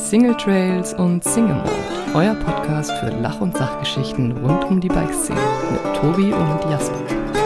Single Trails und Single Mode, euer Podcast für Lach- und Sachgeschichten rund um die Bikeszene mit Tobi und Jasper.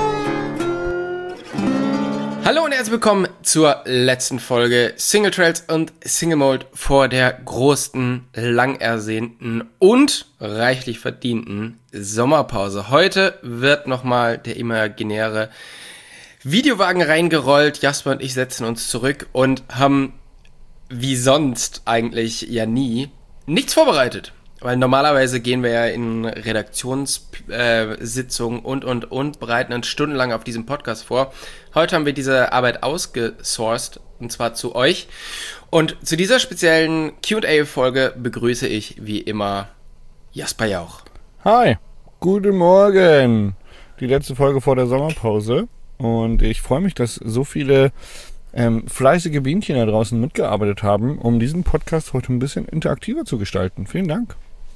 Hallo und herzlich willkommen zur letzten Folge Single Trails und Single Mode vor der großen, lang ersehnten und reichlich verdienten Sommerpause. Heute wird nochmal der imaginäre Videowagen reingerollt. Jasper und ich setzen uns zurück und haben wie sonst eigentlich ja nie nichts vorbereitet. Weil normalerweise gehen wir ja in Redaktionssitzungen und bereiten uns stundenlang auf diesem Podcast vor. Heute haben wir diese Arbeit ausgesourced, und zwar zu euch. Und zu dieser speziellen Q&A-Folge begrüße ich wie immer Jasper Jauch. Hi, guten Morgen. Die letzte Folge vor der Sommerpause. Und ich freue mich, dass so viele fleißige Bienchen da draußen mitgearbeitet haben, um diesen Podcast heute ein bisschen interaktiver zu gestalten. Vielen Dank.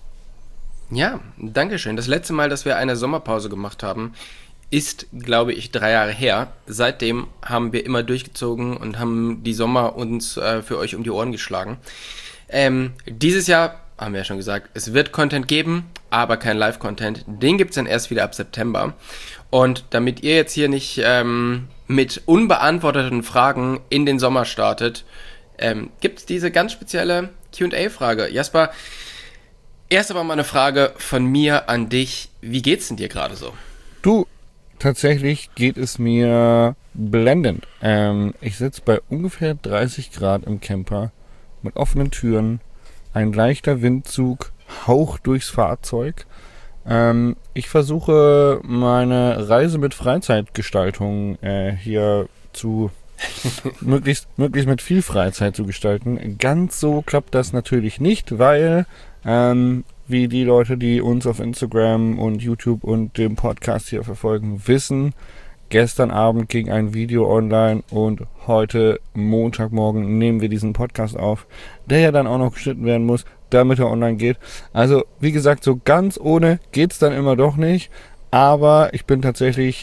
Ja, danke schön. Das letzte Mal, dass wir eine Sommerpause gemacht haben, ist, glaube ich, 3 Jahre her. Seitdem haben wir immer durchgezogen und haben die Sommer uns für euch um die Ohren geschlagen. Dieses Jahr, haben wir ja schon gesagt, es wird Content geben, aber kein Live-Content. Den gibt's dann erst wieder ab September. Und damit ihr jetzt hier nicht mit unbeantworteten Fragen in den Sommer startet, gibt's diese ganz spezielle Q&A-Frage. Jasper, erst aber mal eine Frage von mir an dich. Wie geht's denn dir gerade so? Du, tatsächlich geht es mir blendend. Ich sitze bei ungefähr 30 Grad im Camper mit offenen Türen, ein leichter Windzug haucht durchs Fahrzeug. Ich versuche meine Reise mit Freizeitgestaltung hier zu möglichst mit viel Freizeit zu gestalten. Ganz so klappt das natürlich nicht, weil wie die Leute, die uns auf Instagram und YouTube und dem Podcast hier verfolgen, wissen, gestern Abend ging ein Video online und heute Montagmorgen nehmen wir diesen Podcast auf, der ja dann auch noch geschnitten werden muss, damit er online geht. Also, wie gesagt, so ganz ohne geht's dann immer doch nicht, aber ich bin tatsächlich,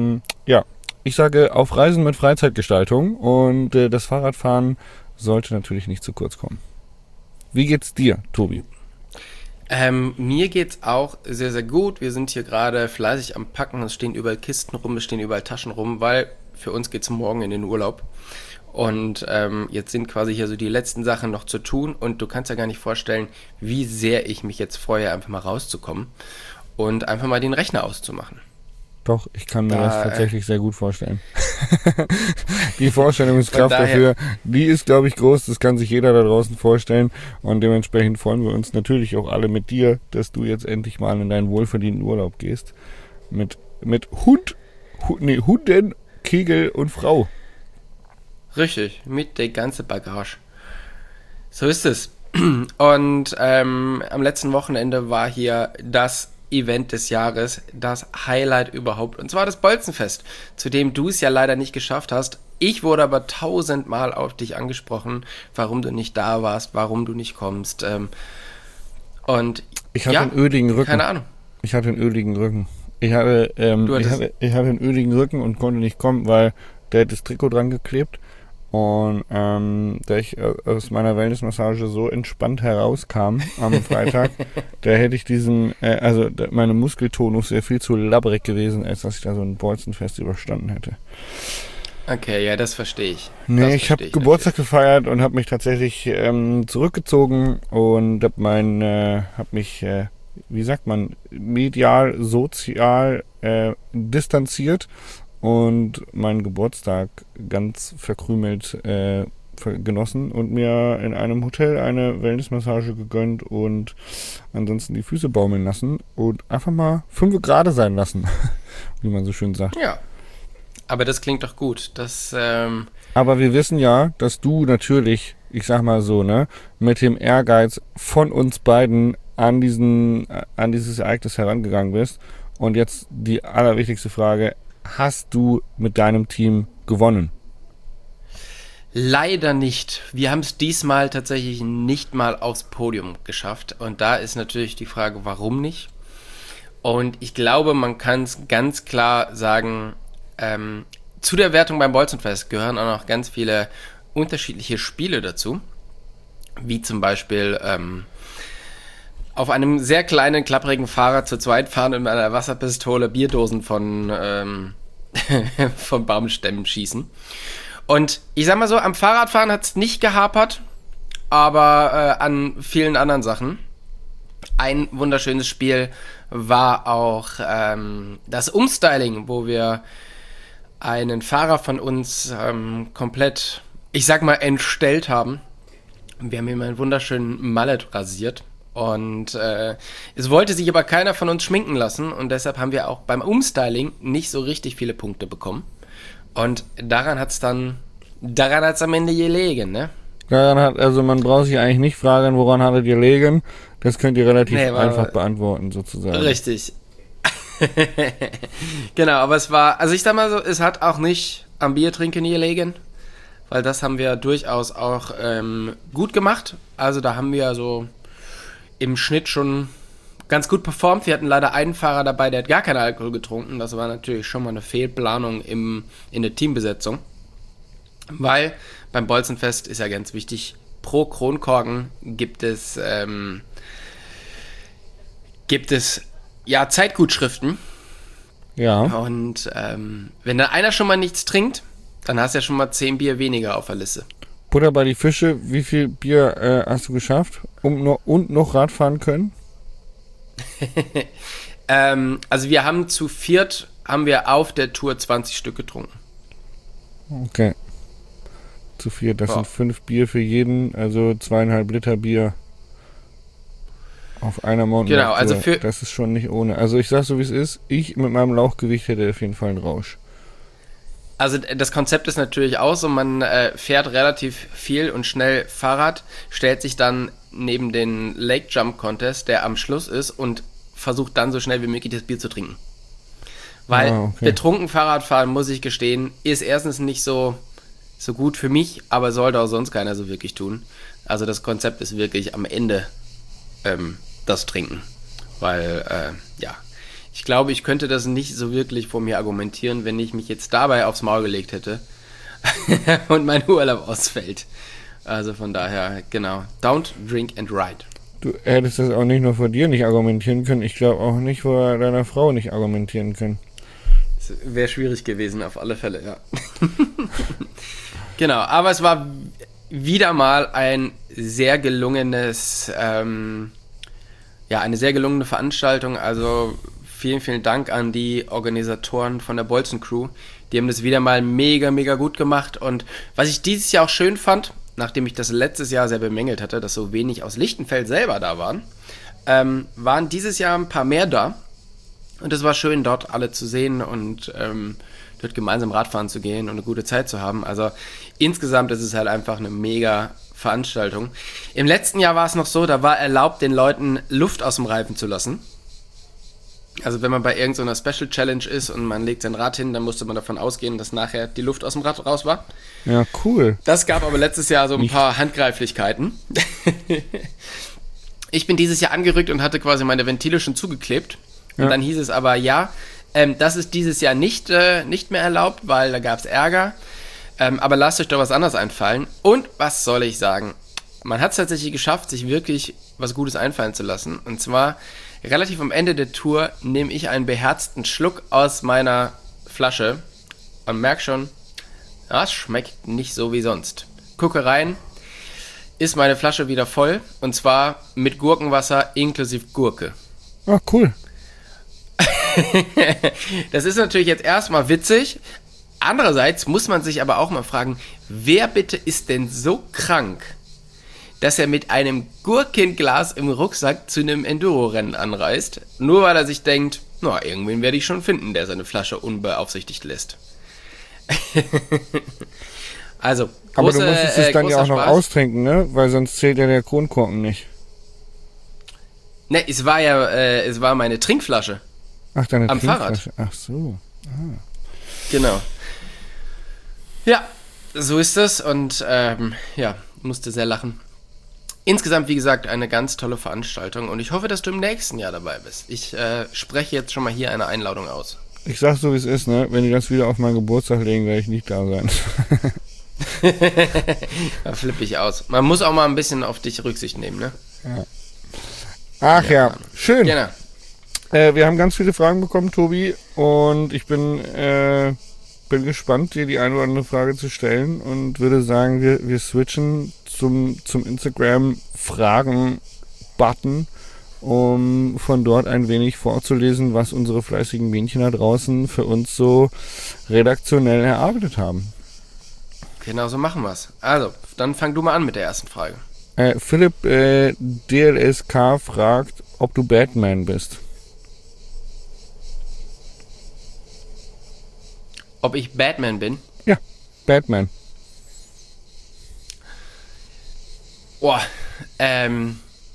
ich sage auf Reisen mit Freizeitgestaltung und das Fahrradfahren sollte natürlich nicht zu kurz kommen. Wie geht's dir, Tobi? Mir geht's auch sehr, sehr gut. Wir sind hier gerade fleißig am Packen. Es stehen überall Kisten rum, es stehen überall Taschen rum, weil für uns geht's morgen in den Urlaub. Und jetzt sind quasi hier so die letzten Sachen noch zu tun. Und du kannst ja gar nicht vorstellen, wie sehr ich mich jetzt freue, einfach mal rauszukommen und einfach mal den Rechner auszumachen. Doch, ich kann mir das tatsächlich sehr gut vorstellen. Die Vorstellungskraft dafür, die ist, glaube ich, groß. Das kann sich jeder da draußen vorstellen. Und dementsprechend freuen wir uns natürlich auch alle mit dir, dass du jetzt endlich mal in deinen wohlverdienten Urlaub gehst. Mit Hunden, Kegel und Frau. Richtig, mit der ganzen Bagage. So ist es. Und am letzten Wochenende war hier das Event des Jahres, das Highlight überhaupt, und zwar das Bolzenfest, zu dem du es ja leider nicht geschafft hast. Ich wurde aber 1000-mal auf dich angesprochen, warum du nicht da warst, warum du nicht kommst. Und ich hatte einen öligen Rücken. Keine Ahnung. Ich hatte einen öligen Rücken. Ich hatte einen öligen Rücken und konnte nicht kommen, weil der hat das Trikot dran geklebt. Und da ich aus meiner Wellnessmassage so entspannt herauskam am Freitag, da hätte ich meine Muskeltonus sehr viel zu labbrig gewesen, als dass ich da so ein Bolzenfest überstanden hätte. Okay, ja, das verstehe ich. Nee, ich habe Geburtstag gefeiert und habe mich tatsächlich zurückgezogen und habe mich, wie sagt man, medial, sozial distanziert und meinen Geburtstag ganz verkrümelt genossen und mir in einem Hotel eine Wellnessmassage gegönnt und ansonsten die Füße baumeln lassen und einfach mal 5 Grad sein lassen, wie man so schön sagt. Ja, aber das klingt doch gut. Aber wir wissen ja, dass du natürlich, ich sag mal so, mit dem Ehrgeiz von uns beiden an dieses Ereignis herangegangen bist. Und jetzt die allerwichtigste Frage: Hast du mit deinem Team gewonnen? Leider nicht. Wir haben es diesmal tatsächlich nicht mal aufs Podium geschafft. Und da ist natürlich die Frage, warum nicht? Und ich glaube, man kann es ganz klar sagen, zu der Wertung beim Bolzenfest gehören auch noch ganz viele unterschiedliche Spiele dazu. wie zum Beispiel auf einem sehr kleinen, klapprigen Fahrrad zu zweit fahren und mit einer Wasserpistole Bierdosen von Baumstämmen schießen. Und ich sag mal so, am Fahrradfahren hat es nicht gehapert, aber an vielen anderen Sachen. Ein wunderschönes Spiel war auch das Umstyling, wo wir einen Fahrer von uns komplett, ich sag mal, entstellt haben. Wir haben ihm einen wunderschönen Mallet rasiert. Und es wollte sich aber keiner von uns schminken lassen. Und deshalb haben wir auch beim Umstyling nicht so richtig viele Punkte bekommen. Und daran hat's am Ende gelegen, ne? Also man braucht sich eigentlich nicht fragen, woran hattet ihr gelegen. Das könnt ihr relativ einfach beantworten, sozusagen. Richtig. Genau, aber es war, also ich sag mal so, es hat auch nicht am Biertrinken gelegen, weil das haben wir durchaus auch gut gemacht. Also da haben wir so im Schnitt schon ganz gut performt. Wir hatten leider einen Fahrer dabei, der hat gar keinen Alkohol getrunken. Das war natürlich schon mal eine Fehlplanung in der Teambesetzung. Weil beim Bolzenfest ist ja ganz wichtig, pro Kronkorken gibt es ja Zeitgutschriften. Ja. Und wenn da einer schon mal nichts trinkt, dann hast du ja schon mal 10 Bier weniger auf der Liste. Butter bei die Fische, wie viel Bier hast du geschafft und noch Radfahren können? Also wir haben zu viert, auf der Tour 20 Stück getrunken. Okay. Zu viert, das sind 5 Bier für jeden, also 2,5 Liter Bier auf einer Mountainbike. Genau, also das ist schon nicht ohne. Also ich sag so wie es ist, ich mit meinem Lauchgewicht hätte auf jeden Fall einen Rausch. Also das Konzept ist natürlich auch so, man fährt relativ viel und schnell Fahrrad, stellt sich dann neben den Lake Jump Contest, der am Schluss ist, und versucht dann so schnell wie möglich das Bier zu trinken. Weil betrunken Fahrradfahren, muss ich gestehen, ist erstens nicht so gut für mich, aber sollte auch sonst keiner so wirklich tun. Also das Konzept ist wirklich am Ende das Trinken. Weil, ich glaube, ich könnte das nicht so wirklich vor mir argumentieren, wenn ich mich jetzt dabei aufs Maul gelegt hätte und mein Urlaub ausfällt. Also von daher, genau, don't drink and ride. Du hättest das auch nicht nur vor dir nicht argumentieren können, ich glaube auch nicht vor deiner Frau nicht argumentieren können. Das wäre schwierig gewesen, auf alle Fälle, ja. Genau, aber es war wieder mal ein sehr gelungenes, eine sehr gelungene Veranstaltung. Also vielen, vielen Dank an die Organisatoren von der Bolzen Crew. Die haben das wieder mal mega, mega gut gemacht. Und was ich dieses Jahr auch schön fand, nachdem ich das letztes Jahr sehr bemängelt hatte, dass so wenig aus Lichtenfeld selber da waren, waren dieses Jahr ein paar mehr da. Und es war schön, dort alle zu sehen und dort gemeinsam Radfahren zu gehen und eine gute Zeit zu haben. Also insgesamt ist es halt einfach eine mega Veranstaltung. Im letzten Jahr war es noch so, da war erlaubt, den Leuten Luft aus dem Reifen zu lassen. Also wenn man bei irgendeiner Special Challenge ist und man legt sein Rad hin, dann musste man davon ausgehen, dass nachher die Luft aus dem Rad raus war. Ja, cool. Das gab aber letztes Jahr so ein paar Handgreiflichkeiten. Ich bin dieses Jahr angerückt und hatte quasi meine Ventile schon zugeklebt. Und dann hieß es aber, das ist dieses Jahr nicht mehr erlaubt, weil da gab es Ärger. Aber lasst euch doch was anderes einfallen. Und was soll ich sagen? Man hat es tatsächlich geschafft, sich wirklich was Gutes einfallen zu lassen. Und zwar relativ am Ende der Tour nehme ich einen beherzten Schluck aus meiner Flasche und merke schon, es schmeckt nicht so wie sonst. Gucke rein, ist meine Flasche wieder voll. Und zwar mit Gurkenwasser inklusive Gurke. Ah, cool. Das ist natürlich jetzt erstmal witzig. Andererseits muss man sich aber auch mal fragen, wer bitte ist denn so krank, dass er mit einem Gurkenglas im Rucksack zu einem Enduro-Rennen anreist, nur weil er sich denkt, irgendwen werde ich schon finden, der seine Flasche unbeaufsichtigt lässt. Also, aber du musstest es dann ja auch noch austrinken, ne? Weil sonst zählt ja der Kronkorken nicht. Ne, es war meine Trinkflasche. Ach, deine am Trinkflasche. Fahrrad. Ach so. Ah. Genau. Ja, so ist es und musste sehr lachen. Insgesamt, wie gesagt, eine ganz tolle Veranstaltung und ich hoffe, dass du im nächsten Jahr dabei bist. Ich spreche jetzt schon mal hier eine Einladung aus. Ich sag so, wie es ist, ne? Wenn die das wieder auf meinen Geburtstag legen, werde ich nicht da sein. Da flippe ich aus. Man muss auch mal ein bisschen auf dich Rücksicht nehmen, ne? Ja. Ach ja, schön. Genau. Wir haben ganz viele Fragen bekommen, Tobi, und ich bin gespannt, dir die eine oder andere Frage zu stellen und würde sagen, wir switchen zum Instagram-Fragen-Button, um von dort ein wenig vorzulesen, was unsere fleißigen Bienchen da draußen für uns so redaktionell erarbeitet haben. Genau so machen wir es. Also, dann fang du mal an mit der ersten Frage. Philipp DLSK fragt, ob du Batman bist. Ob ich Batman bin? Ja, Batman. Boah, wenn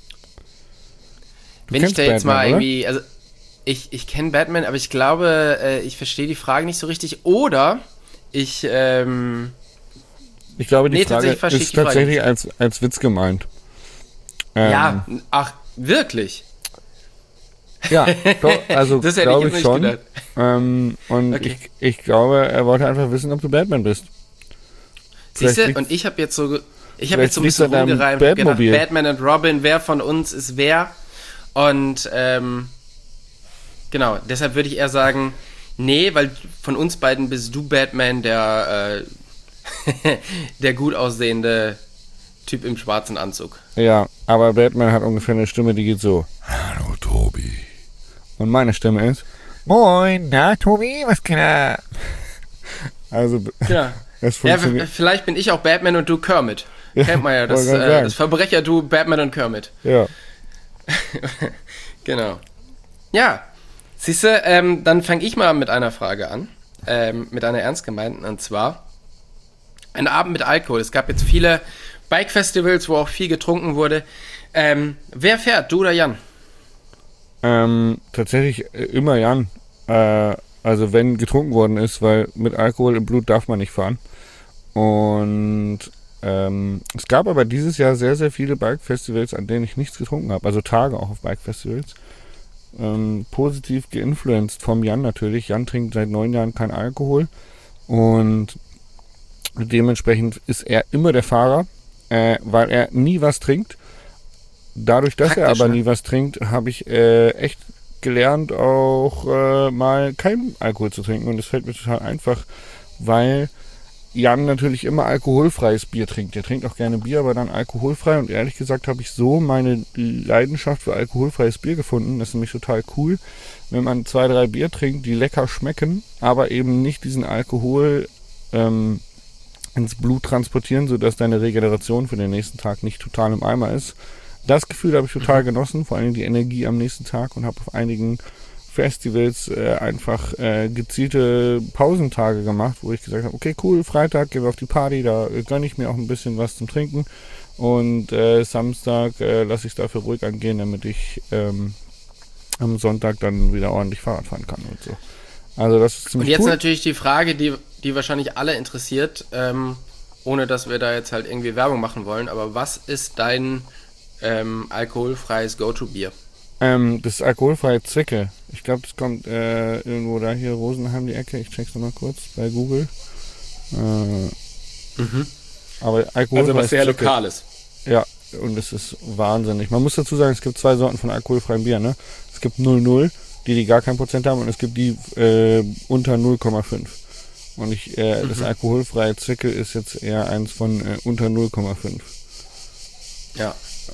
ich da jetzt Batman, mal oder? irgendwie, also ich kenne Batman, aber ich glaube, ich verstehe die Frage nicht so richtig. Oder ich glaube, die Frage tatsächlich verstehe ich ist die Frage tatsächlich als Witz gemeint. ja, ach, wirklich? Ja, doch, also Das hätte ich glaube jetzt ich nicht schon. gedacht. Und Okay. ich glaube, er wollte einfach wissen, ob du Batman bist. Siehst du, Vielleicht und ich habe jetzt so ein liegt's bisschen an deinem rumgereimt, gedacht, Batmobil. Batman und Robin, wer von uns ist wer? Und genau, deshalb würde ich eher sagen, nee, weil von uns beiden bist du Batman, der der gut aussehende Typ im schwarzen Anzug. Ja, aber Batman hat ungefähr eine Stimme, die geht so. Hallo Tobi. Und meine Stimme ist. Moin, na Tobi, was geht ab? Also, Ja. es Ja, funktioniert. vielleicht bin ich auch Batman und du Kermit. Kennt man ja, wollte gerade sagen. das Verbrecher-Du Batman und Kermit. Ja. Genau. Ja, siehst du, dann fange ich mal mit einer Frage an. Mit einer ernst gemeinten, und zwar ein Abend mit Alkohol. Es gab jetzt viele Bike-Festivals, wo auch viel getrunken wurde. Wer fährt, du oder Jan? Tatsächlich immer Jan. Also wenn getrunken worden ist, weil mit Alkohol im Blut darf man nicht fahren. Und es gab aber dieses Jahr sehr, sehr viele Bike-Festivals, an denen ich nichts getrunken habe. Also Tage auch auf Bike-Festivals. Positiv geinfluenced vom Jan natürlich. Jan trinkt seit 9 Jahren kein Alkohol. Und dementsprechend ist er immer der Fahrer, weil er nie was trinkt. Dadurch, dass er Praktisch, aber ne? nie was trinkt, habe ich echt gelernt, auch mal keinen Alkohol zu trinken. Und das fällt mir total einfach, weil Jan natürlich immer alkoholfreies Bier trinkt. Er trinkt auch gerne Bier, aber dann alkoholfrei. Und ehrlich gesagt habe ich so meine Leidenschaft für alkoholfreies Bier gefunden. Das ist nämlich total cool, wenn man 2, 3 Bier trinkt, die lecker schmecken, aber eben nicht diesen Alkohol ins Blut transportieren, sodass deine Regeneration für den nächsten Tag nicht total im Eimer ist. Das Gefühl habe ich total genossen, vor allem die Energie am nächsten Tag, und habe auf einigen Festivals einfach gezielte Pausentage gemacht, wo ich gesagt habe, okay, cool, Freitag gehen wir auf die Party, da gönne ich mir auch ein bisschen was zum Trinken, und Samstag lasse ich es dafür ruhig angehen, damit ich am Sonntag dann wieder ordentlich Fahrrad fahren kann und so. Also das ist ziemlich Und jetzt cool. natürlich die Frage, die wahrscheinlich alle interessiert, ohne dass wir da jetzt halt irgendwie Werbung machen wollen, aber was ist dein alkoholfreies Go-To-Bier? Das alkoholfreie Zwickel. Ich glaube, das kommt irgendwo da hier, Rosenheim die Ecke. Ich check's nochmal kurz bei Google. Aber alkoholfreies Zwickel. Lokales. Ja, und es ist wahnsinnig. Man muss dazu sagen, es gibt 2 Sorten von alkoholfreiem Bier, ne? Es gibt 0,0, die gar kein Prozent haben, und es gibt die unter 0,5. Und das alkoholfreie Zwickel ist jetzt eher eins von unter 0,5. Ja.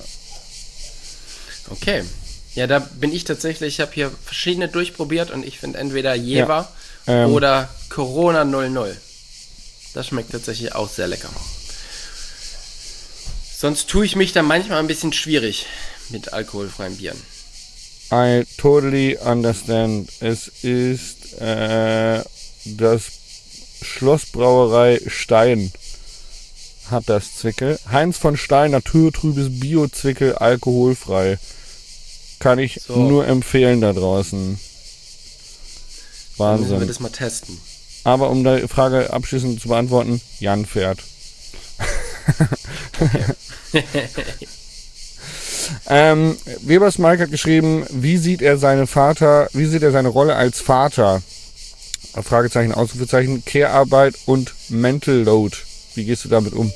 Okay. Ja, da bin ich tatsächlich, ich habe hier verschiedene durchprobiert und ich finde entweder Jever oder Corona 00. Das schmeckt tatsächlich auch sehr lecker. Sonst tue ich mich da manchmal ein bisschen schwierig mit alkoholfreien Bieren. I totally understand. Es ist das Schlossbrauerei Stein hat das Zwickel. Heinz von Stein, naturtrübes Bio-Zwickel, alkoholfrei. Kann ich nur empfehlen da draußen. Dann müssen wir Wahnsinn. das mal testen. Aber um die Frage abschließend zu beantworten, Jan fährt. Webers Mike hat geschrieben, wie sieht er seine Rolle als Vater? Fragezeichen, Ausrufezeichen, Care-Arbeit und Mental Load. Wie gehst du damit um?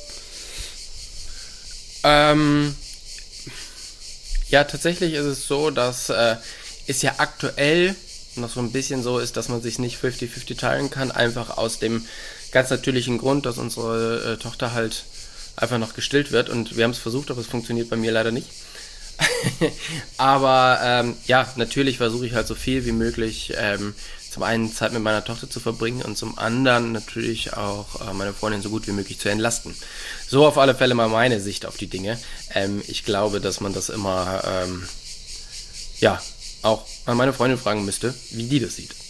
Ja, tatsächlich ist es so, dass es ja aktuell noch so ein bisschen so ist, dass man sich nicht 50-50 teilen kann, einfach aus dem ganz natürlichen Grund, dass unsere Tochter halt einfach noch gestillt wird, und wir haben es versucht, aber es funktioniert bei mir leider nicht. Aber ja, natürlich versuche ich halt so viel wie möglich zum einen Zeit mit meiner Tochter zu verbringen und zum anderen natürlich auch meine Freundin so gut wie möglich zu entlasten. So auf alle Fälle mal meine Sicht auf die Dinge. Ich glaube, dass man das immer ja auch an meine Freundin fragen müsste, wie die das sieht.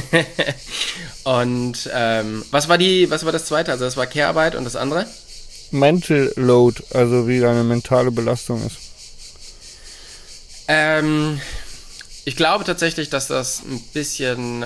Und was war das zweite? Also das war Care-Arbeit, und das andere? Mental Load, also wie deine mentale Belastung ist. Ich glaube tatsächlich, dass das ein bisschen,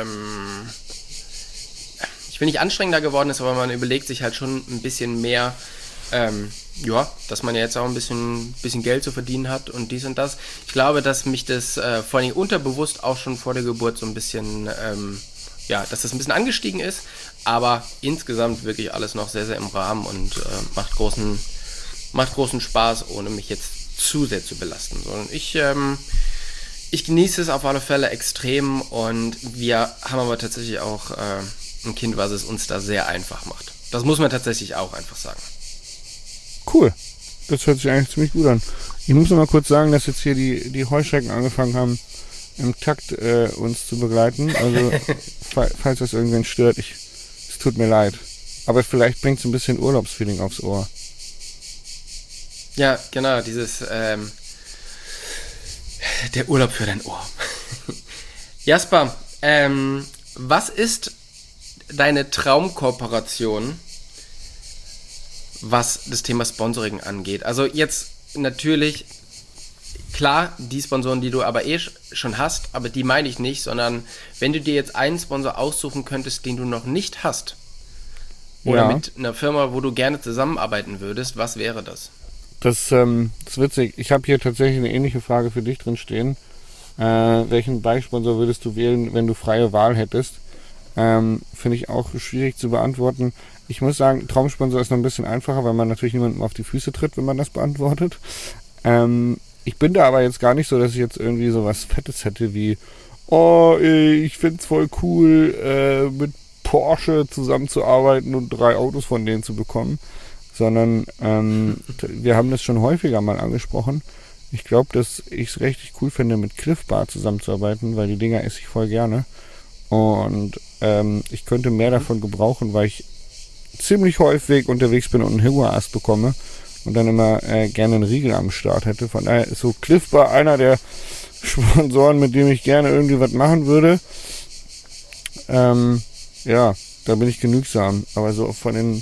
ich will nicht anstrengender geworden ist, aber man überlegt sich halt schon ein bisschen mehr, ja, dass man ja jetzt auch ein bisschen Geld zu verdienen hat und dies und das. Ich glaube, dass mich das vor allem unterbewusst auch schon vor der Geburt so ein bisschen, ja, dass das ein bisschen angestiegen ist, aber insgesamt wirklich alles noch sehr, sehr im Rahmen und macht großen Spaß, ohne mich jetzt zu sehr zu belasten, sondern ich genieße es auf alle Fälle extrem, und wir haben aber tatsächlich auch ein Kind, was es uns da sehr einfach macht. Das muss man tatsächlich auch einfach sagen. Cool. Das hört sich eigentlich ziemlich gut an. Ich muss noch mal kurz sagen, dass jetzt hier die Heuschrecken angefangen haben, im Takt uns zu begleiten. Also, falls das irgendwen stört, es tut mir leid. Aber vielleicht bringt es ein bisschen Urlaubsfeeling aufs Ohr. Ja, genau, dieses der Urlaub für dein Ohr. Jasper, was ist deine Traumkooperation, was das Thema Sponsoring angeht? Also jetzt natürlich, klar, die Sponsoren, die du aber schon hast, aber die meine ich nicht, sondern wenn du dir jetzt einen Sponsor aussuchen könntest, den du noch nicht hast, oder mit einer Firma, wo du gerne zusammenarbeiten würdest, was wäre das? Das ist witzig. Ich habe hier tatsächlich eine ähnliche Frage für dich drin stehen. Welchen Bike-Sponsor würdest du wählen, wenn du freie Wahl hättest? Finde ich auch schwierig zu beantworten. Ich muss sagen, Traumsponsor ist noch ein bisschen einfacher, weil man natürlich niemandem auf die Füße tritt, wenn man das beantwortet. Ich bin da aber jetzt gar nicht so, dass ich jetzt irgendwie so was Fettes hätte wie, ich find's voll cool, mit Porsche zusammenzuarbeiten und 3 Autos von denen zu bekommen. Sondern wir haben das schon häufiger mal angesprochen. Ich glaube, dass ich es richtig cool finde, mit Cliff Bar zusammenzuarbeiten, weil die Dinger esse ich voll gerne. Und ich könnte mehr davon gebrauchen, weil ich ziemlich häufig unterwegs bin und einen Hühnerast bekomme und dann immer gerne einen Riegel am Start hätte. Von daher ist so Cliff Bar einer der Sponsoren, mit dem ich gerne irgendwie was machen würde. Ja, da bin ich genügsam. Aber so von den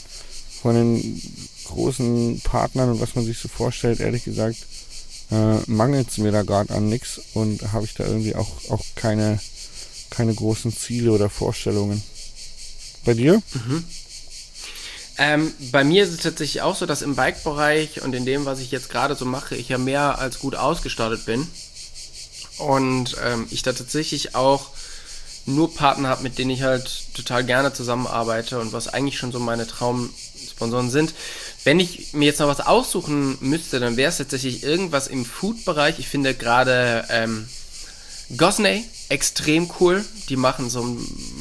großen Partnern und was man sich so vorstellt, ehrlich gesagt, mangelt es mir da gerade an nichts, und habe ich da irgendwie auch keine großen Ziele oder Vorstellungen. Bei dir? Bei mir ist es tatsächlich auch so, dass im Bike-Bereich und in dem, was ich jetzt gerade so mache, ich ja mehr als gut ausgestattet bin, und ich da tatsächlich auch nur Partner habe, mit denen ich halt total gerne zusammenarbeite und was eigentlich schon so meine Traumsponsoren sind. Wenn ich mir jetzt noch was aussuchen müsste, dann wäre es tatsächlich irgendwas im Food-Bereich. Ich finde gerade Gosney extrem cool. Die machen so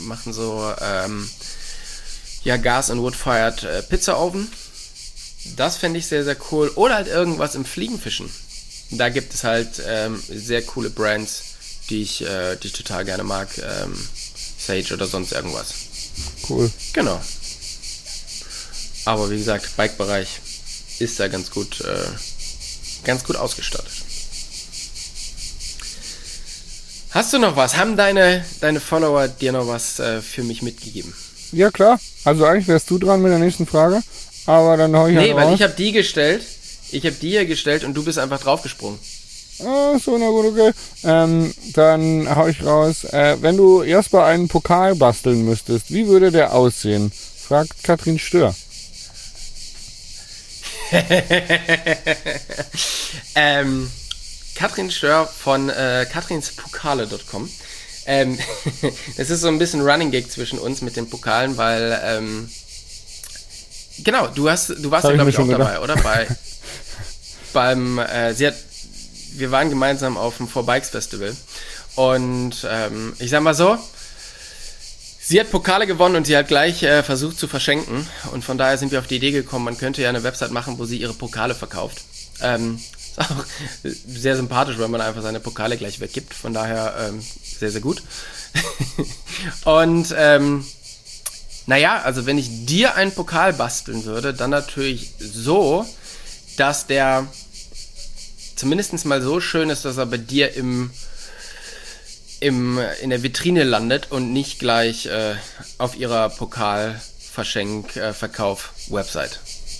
Gas- und Wood-Fired Pizza-Oven. Das fände ich sehr, sehr cool. Oder halt irgendwas im Fliegenfischen. Da gibt es halt sehr coole Brands, die ich total gerne mag. Sage oder sonst irgendwas. Cool. Genau. Aber wie gesagt, Bike-Bereich ist da ganz gut ausgestattet. Hast du noch was? Haben deine Follower dir noch was für mich mitgegeben? Ja, klar. Also eigentlich wärst du dran mit der nächsten Frage. Aber dann hau ich weil raus. ich habe die gestellt. Ich habe die hier gestellt und du bist einfach draufgesprungen. Ah, so, na gut, okay. Dann hau ich raus. Wenn du Jasper einen Pokal basteln müsstest, wie würde der aussehen? Fragt Katrin Stör. Katrin Stör von katrinspokale.com. Es ist so ein bisschen Running Gag zwischen uns mit den Pokalen, weil Genau, du warst ja, Hab ich glaube mir ich, auch schon dabei, oder? Wir waren gemeinsam auf dem 4Bikes Festival und ich sag mal so, sie hat Pokale gewonnen und sie hat gleich versucht zu verschenken und von daher sind wir auf die Idee gekommen, man könnte ja eine Website machen, wo sie ihre Pokale verkauft. Ist auch sehr sympathisch, weil man einfach seine Pokale gleich weggibt, von daher sehr, sehr gut. Und naja, also wenn ich dir einen Pokal basteln würde, dann natürlich so, dass der zumindest mal so schön ist, dass er bei dir in der Vitrine landet und nicht gleich auf ihrer Verkauf-Website.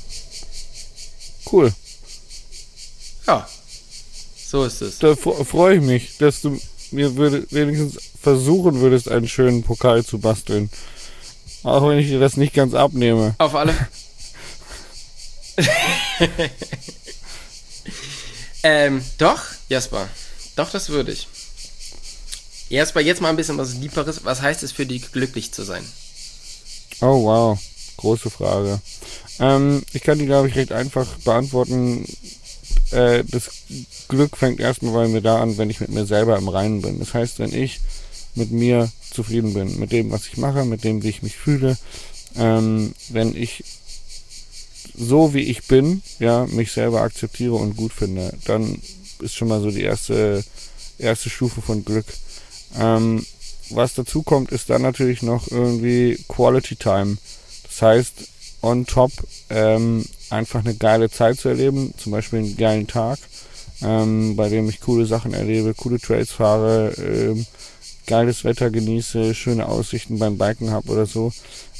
Cool. Ja, so ist es. Da freue ich mich, dass du mir wenigstens versuchen würdest, einen schönen Pokal zu basteln. Auch wenn ich dir das nicht ganz abnehme. Auf alle. Doch, Jasper. Doch, das würde ich. Jasper, jetzt mal ein bisschen was Lieberes. Was heißt es für dich, glücklich zu sein? Oh, wow. Große Frage. Ich kann die, glaube ich, recht einfach beantworten. Das Glück fängt erstmal bei mir da an, wenn ich mit mir selber im Reinen bin. Das heißt, wenn ich mit mir zufrieden bin, mit dem, was ich mache, mit dem, wie ich mich fühle, wenn ich so wie ich bin, ja, mich selber akzeptiere und gut finde, dann ist schon mal so die erste Stufe von Glück. Was dazu kommt, ist dann natürlich noch irgendwie Quality Time. Das heißt, on top einfach eine geile Zeit zu erleben, zum Beispiel einen geilen Tag, bei dem ich coole Sachen erlebe, coole Trails fahre, geiles Wetter genieße, schöne Aussichten beim Biken habe oder so.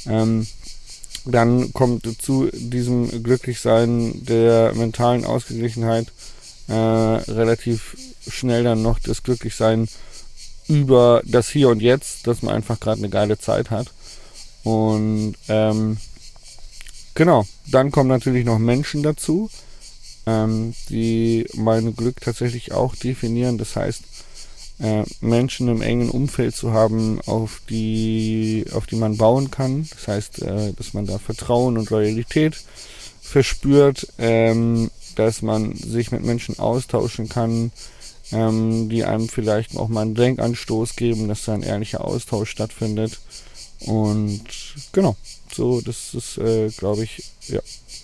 Dann kommt zu diesem Glücklichsein der mentalen Ausgeglichenheit relativ schnell dann noch das Glücklichsein über das Hier und Jetzt, dass man einfach gerade eine geile Zeit hat. Und genau, dann kommen natürlich noch Menschen dazu, die mein Glück tatsächlich auch definieren. Das heißt, Menschen im engen Umfeld zu haben, auf die man bauen kann. Das heißt, dass man da Vertrauen und Loyalität verspürt, dass man sich mit Menschen austauschen kann, die einem vielleicht auch mal einen Denkanstoß geben, dass da ein ehrlicher Austausch stattfindet. Und genau, so, das ist, glaube ich, ja.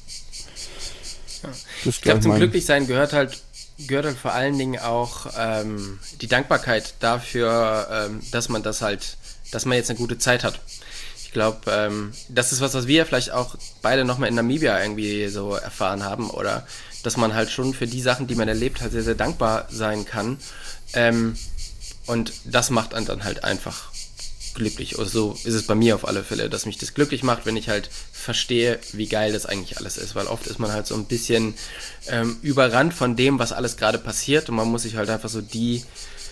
Ich glaube, zum Glücklichsein gehört halt vor allen Dingen auch die Dankbarkeit dafür, dass man jetzt eine gute Zeit hat. Ich glaube, das ist was wir vielleicht auch beide nochmal in Namibia irgendwie so erfahren haben, oder dass man halt schon für die Sachen, die man erlebt hat, sehr, sehr dankbar sein kann. Und das macht einen dann halt einfach glücklich. Oder so ist es bei mir auf alle Fälle, dass mich das glücklich macht, wenn ich halt verstehe, wie geil das eigentlich alles ist. Weil oft ist man halt so ein bisschen überrannt von dem, was alles gerade passiert, und man muss sich halt einfach so die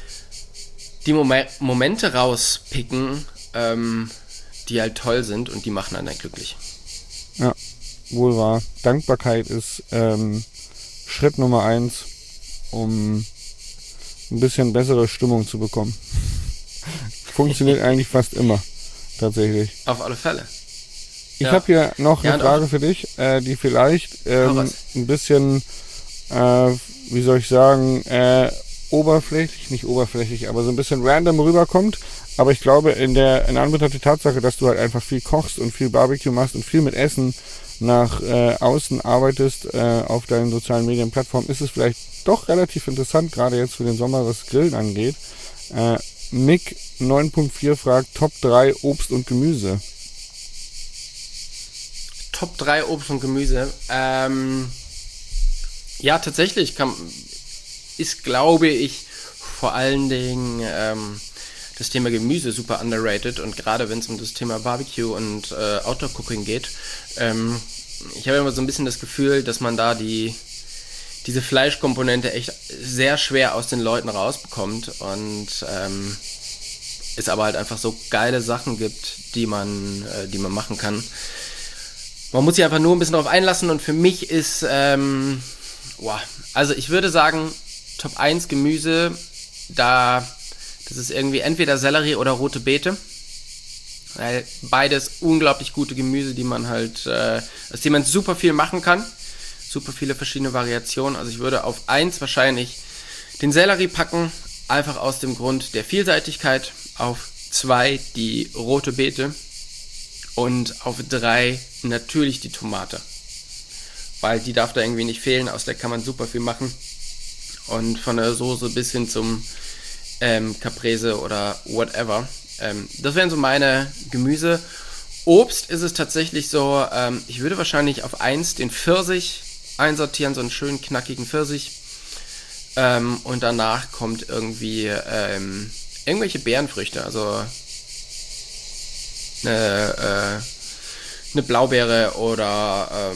Momente rauspicken, die halt toll sind, und die machen einen dann glücklich. Ja, wohl wahr. Dankbarkeit ist Schritt Nummer 1, um ein bisschen bessere Stimmung zu bekommen. Funktioniert eigentlich fast immer, tatsächlich. Auf alle Fälle. Ich habe hier noch eine Frage für dich, die vielleicht ein bisschen, wie soll ich sagen, nicht oberflächlich, aber so ein bisschen random rüberkommt. Aber ich glaube, in Anbetracht der Tatsache, dass du halt einfach viel kochst und viel Barbecue machst und viel mit Essen nach außen arbeitest auf deinen sozialen Medienplattformen, ist es vielleicht doch relativ interessant, gerade jetzt für den Sommer, was Grillen angeht. Mick 9.4 fragt, Top 3 Obst und Gemüse. Top 3 Obst und Gemüse. Ja, tatsächlich ist, glaube ich, vor allen Dingen das Thema Gemüse super underrated, und gerade wenn es um das Thema Barbecue und Outdoor Cooking geht, ich habe immer so ein bisschen das Gefühl, dass man da diese Fleischkomponente echt sehr schwer aus den Leuten rausbekommt, und es aber halt einfach so geile Sachen gibt, die man machen kann. Man muss sich einfach nur ein bisschen darauf einlassen, und für mich ist, also ich würde sagen, Top 1 Gemüse, das ist irgendwie entweder Sellerie oder rote Beete. Weil beides unglaublich gute Gemüse, die man halt, aus denen man super viel machen kann. Super viele verschiedene Variationen. Also ich würde auf 1 wahrscheinlich den Sellerie packen, einfach aus dem Grund der Vielseitigkeit. Auf 2 die rote Beete und auf 3 natürlich die Tomate. Weil die darf da irgendwie nicht fehlen, aus der kann man super viel machen. Und von der Soße bis hin zum Caprese oder whatever. Das wären so meine Gemüse. Obst ist es tatsächlich so, ich würde wahrscheinlich auf 1 den Pfirsich einsortieren, so einen schönen knackigen Pfirsich. Und danach kommt irgendwie irgendwelche Beerenfrüchte, also eine Blaubeere oder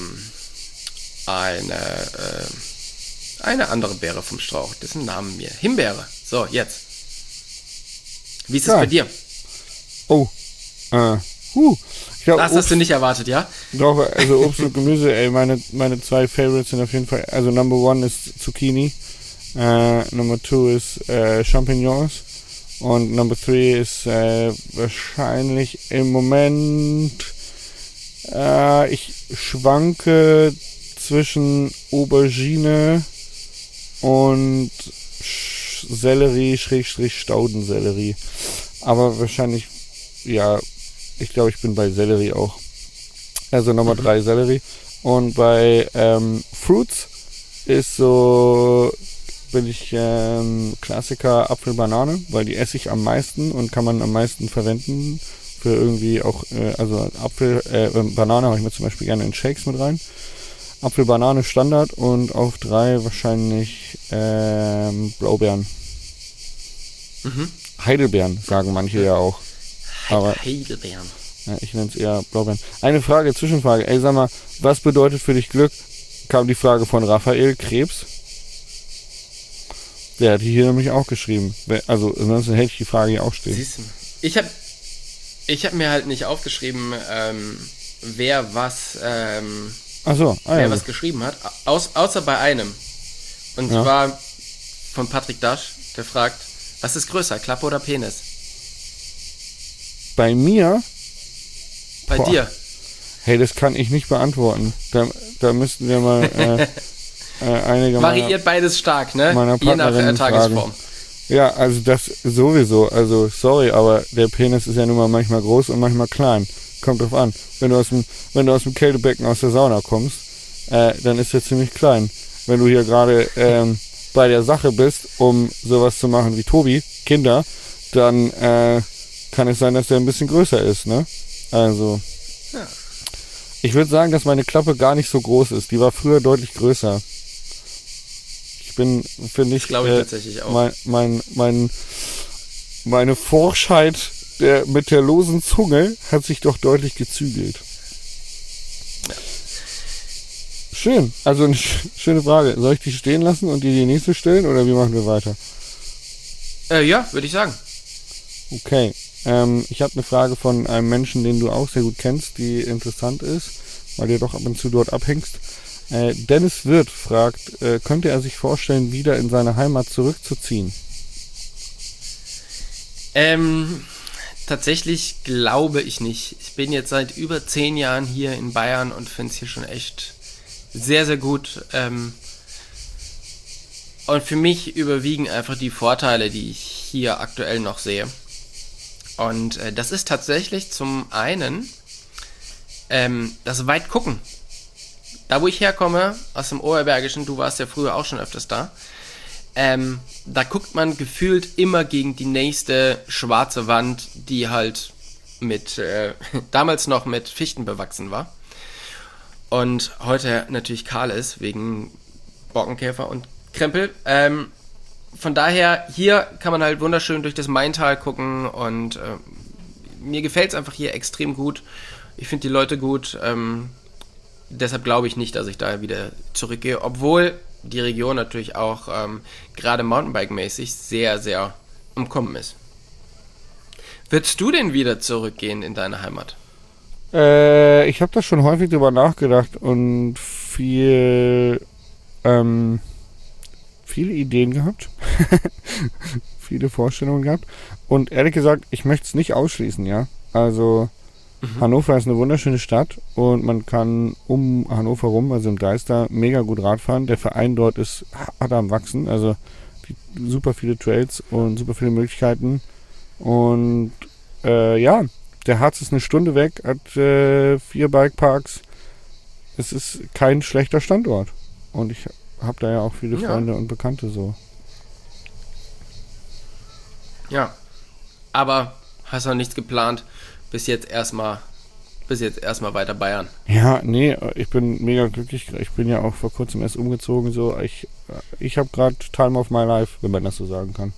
eine andere Beere vom Strauch, dessen Namen mir. Himbeere. So, jetzt. Wie ist es bei dir? Oh, ich glaub, Das hast du nicht erwartet, ja? Doch, also Obst und Gemüse, ey, meine 2 Favorites sind auf jeden Fall, also Number 1 ist Zucchini, Number 2 ist Champignons und Number 3 ist wahrscheinlich im Moment, ich schwanke zwischen Aubergine und Sellerie, Staudensellerie. Aber wahrscheinlich, ja, ich glaube, ich bin bei Sellerie auch. Also Nummer 3 Sellerie. Und bei Fruits ist so, bin ich Klassiker Apfel, Banane, weil die esse ich am meisten und kann man am meisten verwenden. Für irgendwie auch, also Apfel, Banane habe ich mir zum Beispiel gerne in Shakes mit rein. Apfel, Banane Standard und auf 3 wahrscheinlich Blaubeeren. Heidelbeeren sagen manche ja auch. Aber Heidelbeeren. ja, ich nenne es eher Blaubeeren. Eine Frage, Zwischenfrage. Ey, sag mal, was bedeutet für dich Glück? Kam die Frage von Raphael Krebs. Der hat die hier nämlich auch geschrieben. Also ansonsten hätte ich die Frage hier auch stehen. Siehst du, ich hab mir halt nicht aufgeschrieben, wer was wer was geschrieben hat, außer bei einem. Und zwar von Patrick Dasch, der fragt, was ist größer, Klappe oder Penis? Bei mir? Bei dir? Hey, das kann ich nicht beantworten. Da müssten wir mal einige variiert beides stark, ne? Je nach Tagesform. Ja, also das sowieso. Also sorry, aber der Penis ist ja nun mal manchmal groß und manchmal klein. Kommt drauf an. Wenn du aus dem Kältebecken aus der Sauna kommst, dann ist der ziemlich klein. Wenn du hier gerade bei der Sache bist, um sowas zu machen wie Tobi, Kinder, dann kann es sein, dass der ein bisschen größer ist, ne? Also ja. Ich würde sagen, dass meine Klappe gar nicht so groß ist. Die war früher deutlich größer. Finde ich, glaube ich tatsächlich auch. Meine Forschheit mit der losen Zunge hat sich doch deutlich gezügelt. Ja. Schön. Also eine schöne Frage. Soll ich die stehen lassen und die nächste stellen oder wie machen wir weiter? Ja, würde ich sagen. Okay. Ich habe eine Frage von einem Menschen, den du auch sehr gut kennst, die interessant ist, weil du doch ab und zu dort abhängst. Dennis Wirth fragt, könnte er sich vorstellen, wieder in seine Heimat zurückzuziehen? Tatsächlich glaube ich nicht. Ich bin jetzt seit über 10 Jahren hier in Bayern und finde es hier schon echt sehr, sehr gut. Und für mich überwiegen einfach die Vorteile, die ich hier aktuell noch sehe. Und das ist tatsächlich zum einen das Weitgucken. Da, wo ich herkomme, aus dem Oberbergischen, du warst ja früher auch schon öfters da, da guckt man gefühlt immer gegen die nächste schwarze Wand, die halt mit damals noch mit Fichten bewachsen war und heute natürlich kahl ist, wegen Borkenkäfer und Krempel. Von daher, hier kann man halt wunderschön durch das Maintal gucken und mir gefällt es einfach hier extrem gut. Ich finde die Leute gut, deshalb glaube ich nicht, dass ich da wieder zurückgehe, obwohl die Region natürlich auch gerade Mountainbike-mäßig sehr, sehr umkommen ist. Würdest du denn wieder zurückgehen in deine Heimat? Ich habe da schon häufig drüber nachgedacht und viele Ideen gehabt, viele Vorstellungen gehabt und ehrlich gesagt, ich möchte es nicht ausschließen, ja. Also Hannover ist eine wunderschöne Stadt und man kann um Hannover rum, also im Deister, mega gut Rad fahren. Der Verein dort ist hart am Wachsen, also super viele Trails und super viele Möglichkeiten. Und der Harz ist eine Stunde weg, hat 4 Bikeparks. Es ist kein schlechter Standort. Und ich habe da ja auch viele Freunde und Bekannte so. Ja, aber hast noch nichts geplant? Bis jetzt erstmal weiter Bayern. Ja, nee, ich bin mega glücklich. Ich bin ja auch vor kurzem erst umgezogen. So, ich habe gerade Time of my life, wenn man das so sagen kann.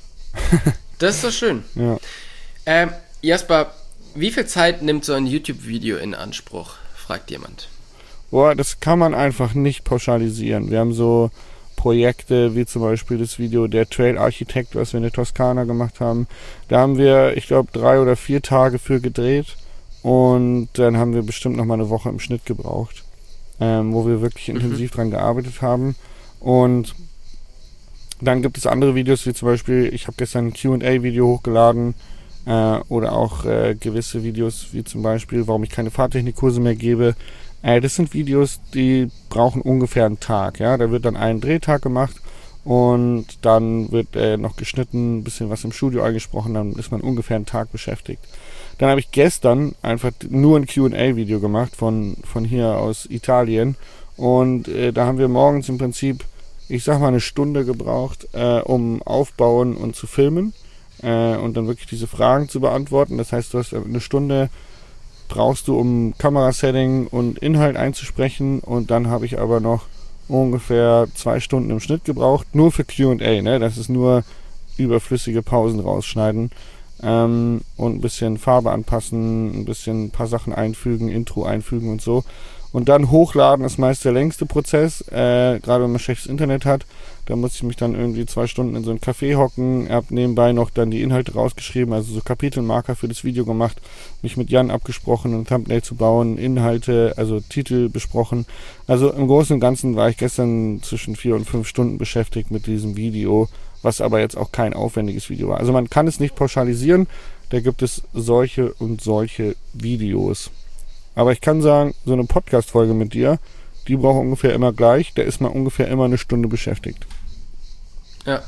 Das ist doch schön. Ja. Jasper, wie viel Zeit nimmt so ein YouTube-Video in Anspruch? Fragt jemand. Boah, das kann man einfach nicht pauschalisieren. Wir haben so Projekte wie zum Beispiel das Video Der Trail-Architekt, was wir in der Toskana gemacht haben. Da haben wir, ich glaube, 3 oder 4 Tage für gedreht und dann haben wir bestimmt noch mal eine Woche im Schnitt gebraucht, wo wir wirklich intensiv dran gearbeitet haben. Und dann gibt es andere Videos, wie zum Beispiel, ich habe gestern ein Q&A-Video hochgeladen oder auch gewisse Videos, wie zum Beispiel, warum ich keine Fahrtechnikkurse mehr gebe. Das sind Videos, die brauchen ungefähr einen Tag. Ja? Da wird dann ein Drehtag gemacht und dann wird noch geschnitten, ein bisschen was im Studio eingesprochen, dann ist man ungefähr einen Tag beschäftigt. Dann habe ich gestern einfach nur ein Q&A-Video gemacht von hier aus Italien und da haben wir morgens im Prinzip, ich sag mal, eine Stunde gebraucht, um aufbauen und zu filmen und dann wirklich diese Fragen zu beantworten. Das heißt, du hast eine Stunde brauchst du, um Kamerasetting und Inhalt einzusprechen und dann habe ich aber noch ungefähr 2 Stunden im Schnitt gebraucht, nur für Q&A, ne? Das ist nur überflüssige Pausen rausschneiden und ein bisschen Farbe anpassen, ein paar Sachen einfügen, Intro einfügen und so. Und dann hochladen ist meist der längste Prozess, gerade wenn man schlechtes Internet hat. Da muss ich mich dann irgendwie 2 Stunden in so ein Café hocken, habe nebenbei noch dann die Inhalte rausgeschrieben, also so Kapitelmarker für das Video gemacht, mich mit Jan abgesprochen, ein Thumbnail zu bauen, Inhalte, also Titel besprochen. Also im Großen und Ganzen war ich gestern zwischen 4 und 5 Stunden beschäftigt mit diesem Video, was aber jetzt auch kein aufwendiges Video war. Also man kann es nicht pauschalisieren, da gibt es solche und solche Videos. Aber ich kann sagen, so eine Podcast-Folge mit dir, die braucht ungefähr immer gleich. Da ist man ungefähr immer eine Stunde beschäftigt. Ja.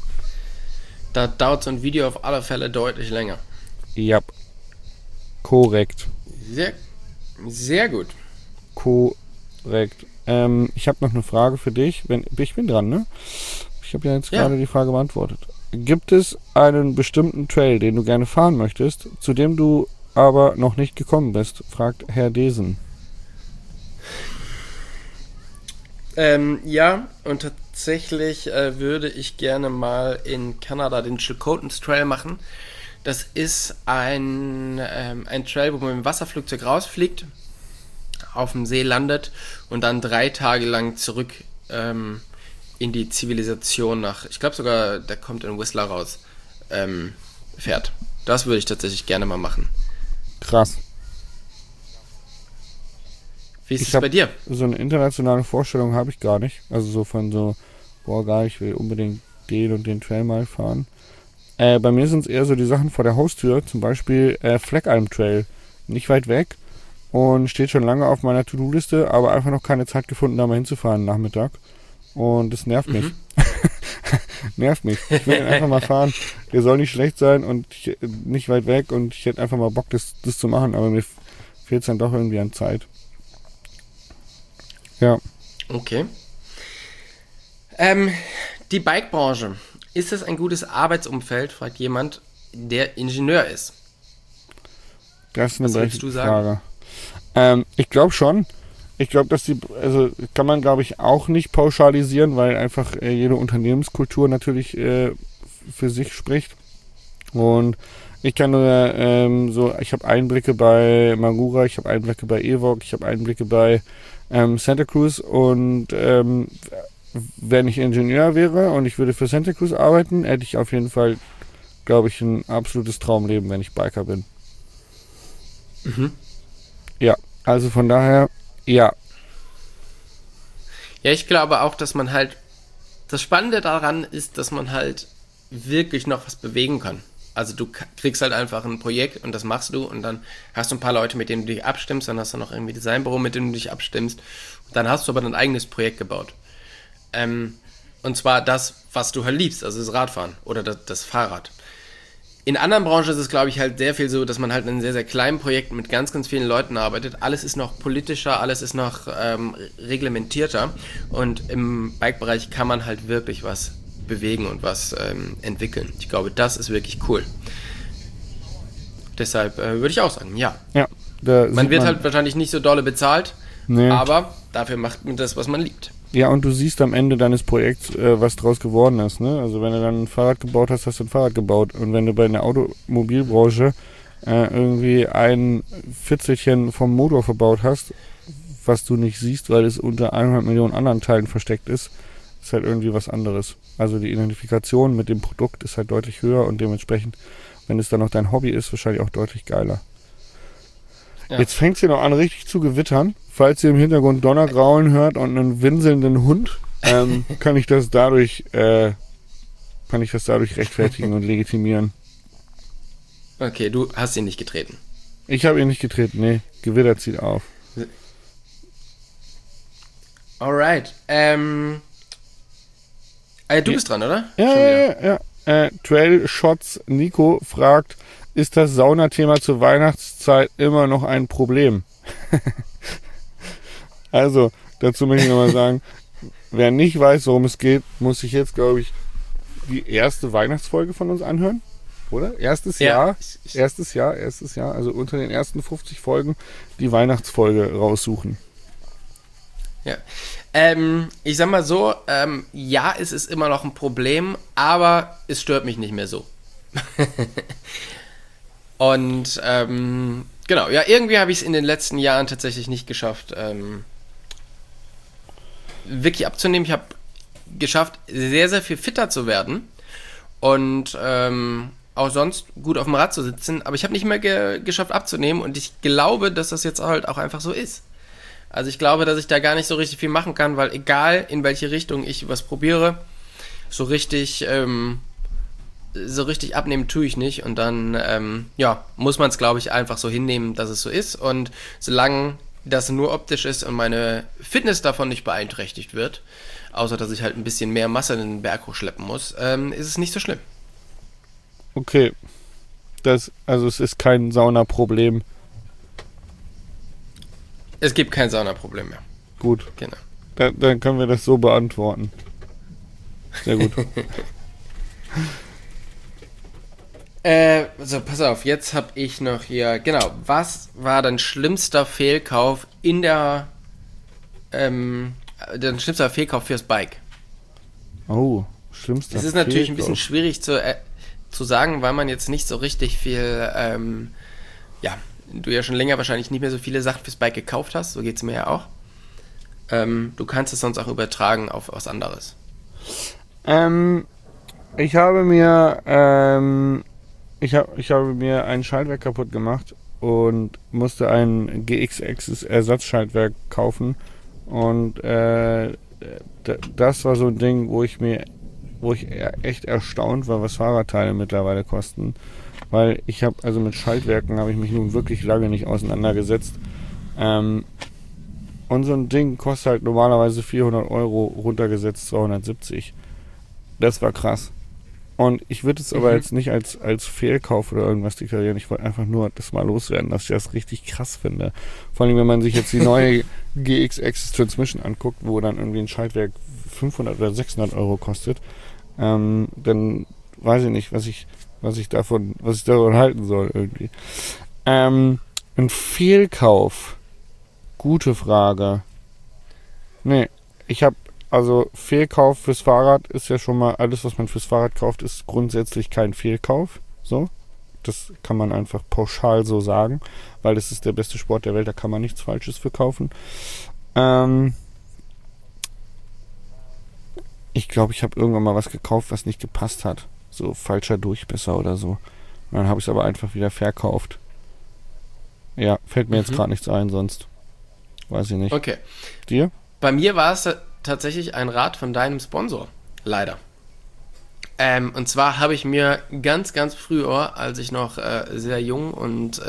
Da dauert so ein Video auf alle Fälle deutlich länger. Ja. Korrekt. Sehr, sehr gut. Korrekt. Ich habe noch eine Frage für dich. Ich bin dran, ne? Ich habe ja jetzt gerade die Frage beantwortet. Gibt es einen bestimmten Trail, den du gerne fahren möchtest, zu dem du aber noch nicht gekommen bist? Fragt Herr Desen. Ja, und tatsächlich würde ich gerne mal in Kanada den Chilcotins Trail machen. Das ist ein Trail, wo man mit dem Wasserflugzeug rausfliegt, auf dem See landet und dann 3 Tage lang zurück in die Zivilisation ich glaube sogar, der kommt in Whistler raus, fährt. Das würde ich tatsächlich gerne mal machen. Krass. Wie ist es bei dir? So eine internationale Vorstellung habe ich gar nicht. Also so von so, ich will unbedingt den und den Trail mal fahren. Bei mir sind es eher so die Sachen vor der Haustür, zum Beispiel Fleckalm Trail. Nicht weit weg und steht schon lange auf meiner To-Do-Liste, aber einfach noch keine Zeit gefunden, da mal hinzufahren Nachmittag. Und das nervt mich. Nervt mich. Ich will einfach mal fahren. Der soll nicht schlecht sein und nicht weit weg und ich hätte einfach mal Bock, das zu machen, aber mir fehlt es dann doch irgendwie an Zeit. Ja. Okay. Die Bike-Branche. Ist das ein gutes Arbeitsumfeld, fragt jemand, der Ingenieur ist. Das ist eine berechtigte Frage. Ich glaube schon. Ich glaube, kann man, glaube ich, auch nicht pauschalisieren, weil einfach jede Unternehmenskultur natürlich für sich spricht. Und ich kann nur ich habe Einblicke bei Magura, ich habe Einblicke bei Evoque, ich habe Einblicke bei Santa Cruz und wenn ich Ingenieur wäre und ich würde für Santa Cruz arbeiten, hätte ich auf jeden Fall, glaube ich, ein absolutes Traumleben, wenn ich Biker bin. Mhm. Ja, also von daher, ja. Ja, ich glaube auch, dass man halt, das Spannende daran ist, dass man halt wirklich noch was bewegen kann. Also du kriegst halt einfach ein Projekt und das machst du und dann hast du ein paar Leute, mit denen du dich abstimmst, dann hast du noch irgendwie Designbüro, mit dem du dich abstimmst. Dann hast du aber dein eigenes Projekt gebaut. Und zwar das, was du halt liebst, also das Radfahren oder das Fahrrad. In anderen Branchen ist es, glaube ich, halt sehr viel so, dass man halt in sehr, sehr kleinen Projekten mit ganz, ganz vielen Leuten arbeitet. Alles ist noch politischer, alles ist noch reglementierter. Und im Bike-Bereich kann man halt wirklich was bewegen und was entwickeln. Ich glaube, das ist wirklich cool. Deshalb würde ich auch sagen, ja. Ja. Man wird halt wahrscheinlich nicht so dolle bezahlt, nee. Aber dafür macht man das, was man liebt. Ja, und du siehst am Ende deines Projekts, was draus geworden ist. Ne? Also wenn du dann ein Fahrrad gebaut hast, hast du ein Fahrrad gebaut. Und wenn du bei einer Automobilbranche irgendwie ein Fitzelchen vom Motor verbaut hast, was du nicht siehst, weil es unter 100 Millionen anderen Teilen versteckt ist, ist halt irgendwie was anderes. Also die Identifikation mit dem Produkt ist halt deutlich höher und dementsprechend, wenn es dann noch dein Hobby ist, wahrscheinlich auch deutlich geiler. Ja. Jetzt fängt es hier noch an, richtig zu gewittern. Falls ihr im Hintergrund Donnergraulen hört und einen winselnden Hund, kann ich das dadurch rechtfertigen und legitimieren. Okay, du hast ihn nicht getreten. Ich habe ihn nicht getreten, nee. Gewitter zieht auf. Alright. Du bist dran, oder? Ja. Trail Shots Nico fragt, ist das Saunathema zur Weihnachtszeit immer noch ein Problem? Also, dazu möchte ich nochmal sagen, wer nicht weiß, worum es geht, muss sich jetzt, glaube ich, die erste Weihnachtsfolge von uns anhören. Oder? Erstes Jahr. Also unter den ersten 50 Folgen die Weihnachtsfolge raussuchen. Ja. Ich sag mal so, ja, es ist immer noch ein Problem, aber es stört mich nicht mehr so. Und, genau, ja, irgendwie habe ich es in den letzten Jahren tatsächlich nicht geschafft, wirklich abzunehmen. Ich habe geschafft, sehr, sehr viel fitter zu werden und auch sonst gut auf dem Rad zu sitzen, aber ich habe nicht mehr geschafft abzunehmen und ich glaube, dass das jetzt halt auch einfach so ist. Also ich glaube, dass ich da gar nicht so richtig viel machen kann, weil egal in welche Richtung ich was probiere, so richtig abnehmen tue ich nicht und dann muss man es, glaube ich, einfach so hinnehmen, dass es so ist und solange das nur optisch ist und meine Fitness davon nicht beeinträchtigt wird, außer dass ich halt ein bisschen mehr Masse in den Berg hochschleppen muss, ist es nicht so schlimm. Okay, also es ist kein Saunaproblem. Es gibt kein Saunaproblem mehr. Gut. Genau. Dann können wir das so beantworten. Sehr gut. So, pass auf, jetzt habe ich noch hier, genau, was war dein schlimmster Fehlkauf dein schlimmster Fehlkauf fürs Bike? Oh, schlimmster Fehlkauf. Das ist natürlich ein bisschen schwierig zu sagen, weil man jetzt nicht so richtig viel, du ja schon länger wahrscheinlich nicht mehr so viele Sachen fürs Bike gekauft hast, so geht's mir ja auch. Du kannst es sonst auch übertragen auf was anderes. Ich habe mir ein Schaltwerk kaputt gemacht und musste ein GX-Axis Ersatzschaltwerk kaufen und das war so ein Ding, wo ich echt erstaunt war, was Fahrradteile mittlerweile kosten, weil mit Schaltwerken habe ich mich nun wirklich lange nicht auseinandergesetzt. Und so ein Ding kostet halt normalerweise 400 Euro, runtergesetzt 270. Das war krass. Und ich würde es aber jetzt nicht als Fehlkauf oder irgendwas deklarieren. Ich wollte einfach nur das mal loswerden, dass ich das richtig krass finde. Vor allem, wenn man sich jetzt die neue GX Axis Transmission anguckt, wo dann irgendwie ein Schaltwerk 500 oder 600 Euro kostet, dann weiß ich nicht, was ich davon halten soll irgendwie. Ein Fehlkauf. Gute Frage. Nee, Fehlkauf fürs Fahrrad ist ja schon mal, alles was man fürs Fahrrad kauft, ist grundsätzlich kein Fehlkauf. So. Das kann man einfach pauschal so sagen, weil das ist der beste Sport der Welt, da kann man nichts Falsches für kaufen. Ich glaube, ich habe irgendwann mal was gekauft, was nicht gepasst hat. So falscher Durchmesser oder so. Und dann habe ich es aber einfach wieder verkauft. Ja, fällt mir jetzt gerade nichts ein, sonst weiß ich nicht. Okay. Dir? Bei mir war es tatsächlich ein Rad von deinem Sponsor. Leider. Und zwar habe ich mir ganz, ganz früher, als ich noch sehr jung und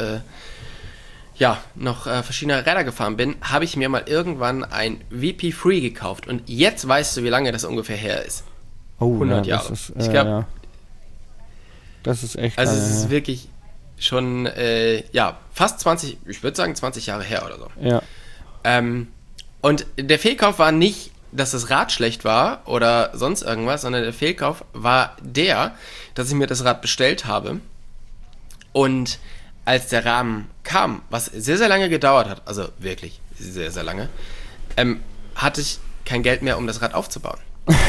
noch verschiedene Räder gefahren bin, habe ich mir mal irgendwann ein VP3 gekauft. Und jetzt weißt du, wie lange das ungefähr her ist. 100 Jahre. Ich glaube, das ist echt. Also es ist wirklich schon, fast 20, ich würde sagen 20 Jahre her oder so. Ja. Und der Fehlkauf war nicht, dass das Rad schlecht war oder sonst irgendwas, sondern der Fehlkauf war dass ich mir das Rad bestellt habe und als der Rahmen kam, was sehr, sehr lange gedauert hat, also wirklich sehr, sehr lange, hatte ich kein Geld mehr, um das Rad aufzubauen.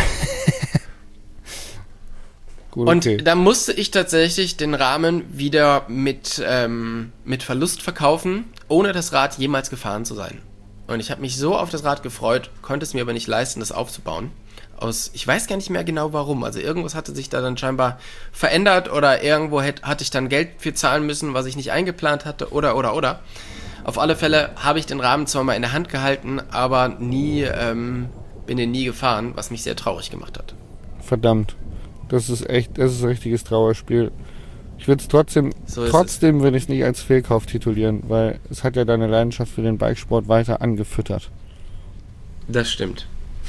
Gut, okay. Und da musste ich tatsächlich den Rahmen wieder mit Verlust verkaufen, ohne das Rad jemals gefahren zu sein. Und ich habe mich so auf das Rad gefreut, konnte es mir aber nicht leisten, das aufzubauen. Ich weiß gar nicht mehr genau warum. Also irgendwas hatte sich da dann scheinbar verändert oder irgendwo hatte ich dann Geld für zahlen müssen, was ich nicht eingeplant hatte oder. Auf alle Fälle habe ich den Rahmen zwar mal in der Hand gehalten, aber bin den nie gefahren, was mich sehr traurig gemacht hat. Verdammt. Das ist ein richtiges Trauerspiel. Ich würde es trotzdem würde ich es nicht als Fehlkauf titulieren, weil es hat ja deine Leidenschaft für den Bikesport weiter angefüttert. Das stimmt.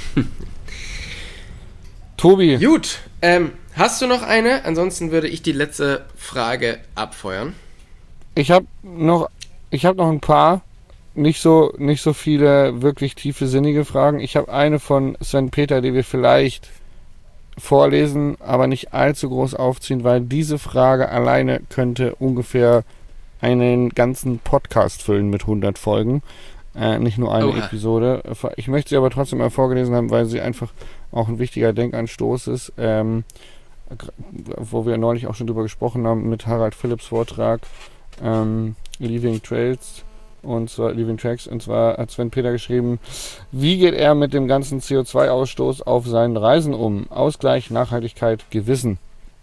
Tobi. Gut, hast du noch eine? Ansonsten würde ich die letzte Frage abfeuern. Ich habe noch ein paar, nicht so viele wirklich tiefe, sinnige Fragen. Ich habe eine von Sven Peter, die wir vielleicht vorlesen, aber nicht allzu groß aufziehen, weil diese Frage alleine könnte ungefähr einen ganzen Podcast füllen mit 100 Folgen. Nicht nur eine Episode. Ich möchte sie aber trotzdem mal vorgelesen haben, weil sie einfach auch ein wichtiger Denkanstoß ist, wo wir neulich auch schon drüber gesprochen haben mit Harald Philipps Vortrag Leaving Tracks, und zwar hat Sven Peter geschrieben, wie geht er mit dem ganzen CO2-Ausstoß auf seinen Reisen um? Ausgleich, Nachhaltigkeit, Gewissen.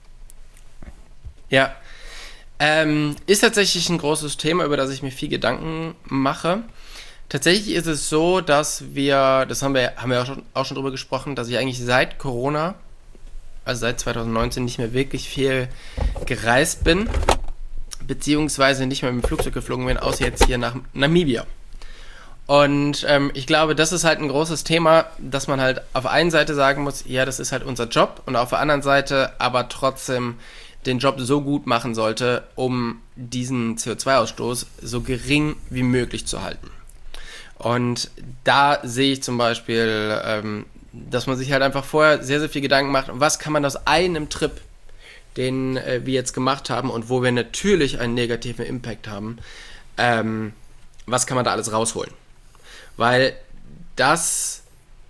Ja, ist tatsächlich ein großes Thema, über das ich mir viel Gedanken mache. Tatsächlich ist es so, dass das haben wir auch schon drüber gesprochen, dass ich eigentlich seit Corona, also seit 2019, nicht mehr wirklich viel gereist bin, beziehungsweise nicht mehr mit dem Flugzeug geflogen bin, außer jetzt hier nach Namibia. Und ich glaube, das ist halt ein großes Thema, dass man halt auf der einen Seite sagen muss, ja, das ist halt unser Job, und auf der anderen Seite aber trotzdem den Job so gut machen sollte, um diesen CO2-Ausstoß so gering wie möglich zu halten. Und da sehe ich zum Beispiel, dass man sich halt einfach vorher sehr, sehr viel Gedanken macht, was kann man aus einem Trip, den wir jetzt gemacht haben und wo wir natürlich einen negativen Impact haben, was kann man da alles rausholen? Weil das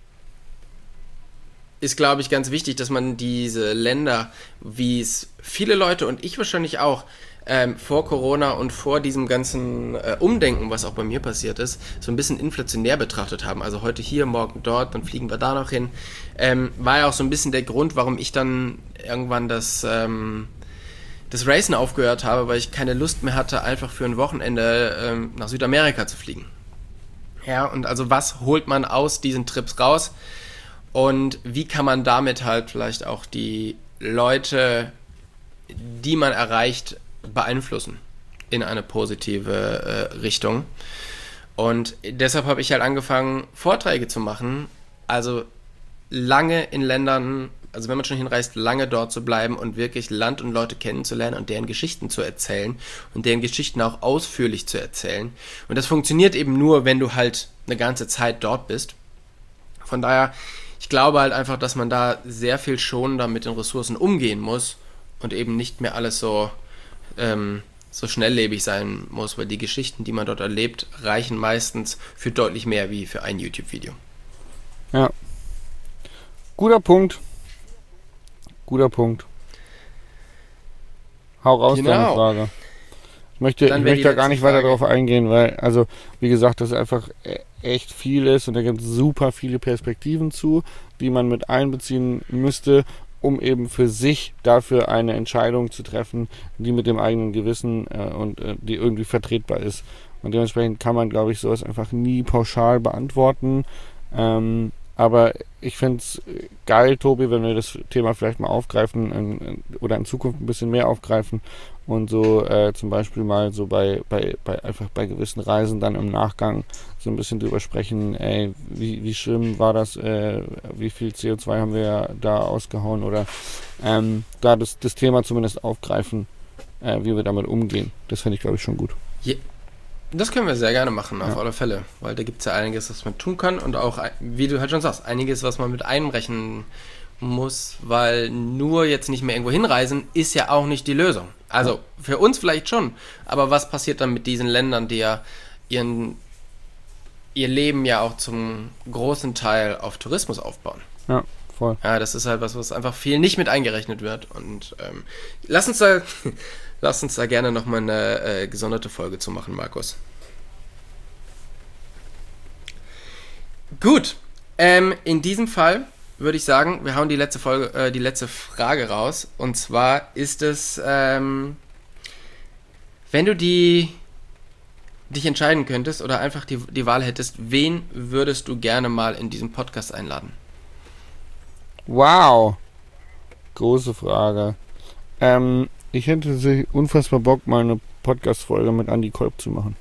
ist, glaube ich, ganz wichtig, dass man diese Länder, wie es viele Leute und ich wahrscheinlich auch, vor Corona und vor diesem ganzen Umdenken, was auch bei mir passiert ist, so ein bisschen inflationär betrachtet haben. Also heute hier, morgen dort, dann fliegen wir da noch hin. War ja auch so ein bisschen der Grund, warum ich dann irgendwann das Racen aufgehört habe, weil ich keine Lust mehr hatte, einfach für ein Wochenende nach Südamerika zu fliegen. Ja, und also was holt man aus diesen Trips raus? Und wie kann man damit halt vielleicht auch die Leute, die man erreicht, beeinflussen in eine positive Richtung. Und deshalb habe ich halt angefangen, Vorträge zu machen, also lange in Ländern, also wenn man schon hinreist, lange dort zu bleiben und wirklich Land und Leute kennenzulernen und deren Geschichten zu erzählen und deren Geschichten auch ausführlich zu erzählen. Und das funktioniert eben nur, wenn du halt eine ganze Zeit dort bist. Von daher, ich glaube halt einfach, dass man da sehr viel schonender mit den Ressourcen umgehen muss und eben nicht mehr alles so schnelllebig sein muss, weil die Geschichten, die man dort erlebt, reichen meistens für deutlich mehr wie für ein YouTube-Video. Ja. Guter Punkt. Hau raus, genau. Deine Frage. Ich möchte da gar nicht weiter drauf eingehen, weil, also, wie gesagt, das einfach echt viel ist und da gibt es super viele Perspektiven zu, die man mit einbeziehen müsste, um eben für sich dafür eine Entscheidung zu treffen, die mit dem eigenen Gewissen und die irgendwie vertretbar ist. Und dementsprechend kann man, glaube ich, sowas einfach nie pauschal beantworten. Aber ich finde es geil, Tobi, wenn wir das Thema vielleicht mal aufgreifen oder in Zukunft ein bisschen mehr aufgreifen und so zum Beispiel mal so bei gewissen Reisen dann im Nachgang so ein bisschen drüber sprechen, ey, wie schlimm war das, wie viel CO2 haben wir da ausgehauen oder da das Thema zumindest aufgreifen, wie wir damit umgehen. Das finde ich, glaube ich, schon gut. Das können wir sehr gerne machen, auf alle Fälle. Weil da gibt es ja einiges, was man tun kann und auch, wie du halt schon sagst, einiges, was man mit einrechnen muss, weil nur jetzt nicht mehr irgendwo hinreisen, ist ja auch nicht die Lösung. Also für uns vielleicht schon, aber was passiert dann mit diesen Ländern, die ja ihr Leben ja auch zum großen Teil auf Tourismus aufbauen? Ja, voll. Ja, das ist halt was einfach viel nicht mit eingerechnet wird und lass uns da gerne nochmal eine gesonderte Folge zu machen, Markus. Gut, in diesem Fall würde ich sagen, wir hauen die letzte Frage raus. Und zwar ist es, wenn du dich entscheiden könntest oder einfach die Wahl hättest, wen würdest du gerne mal in diesem Podcast einladen? Wow, große Frage. Ich hätte unfassbar Bock, mal eine Podcast-Folge mit Andy Kolb zu machen.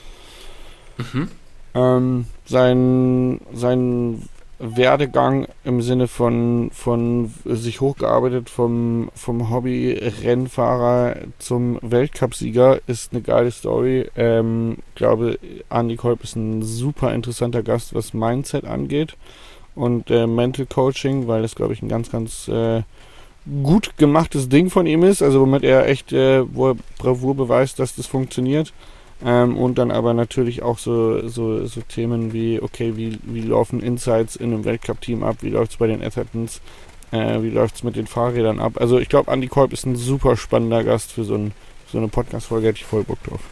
Sein Werdegang im Sinne von sich hochgearbeitet vom Hobby-Rennfahrer zum Weltcupsieger ist eine geile Story. Glaube, Andy Kolb ist ein super interessanter Gast, was Mindset angeht und Mental Coaching, weil das, glaube ich, ein ganz, ganz gut gemachtes Ding von ihm ist, also womit er echt wo er Bravour beweist, dass das funktioniert. Und dann aber natürlich auch so Themen wie, okay, wie laufen Insights in einem Weltcup-Team ab, wie läuft es bei den Athleten, wie läuft es mit den Fahrrädern ab. Also ich glaube, Andy Kolb ist ein super spannender Gast für so eine Podcast-Folge, hätte ich voll Bock drauf.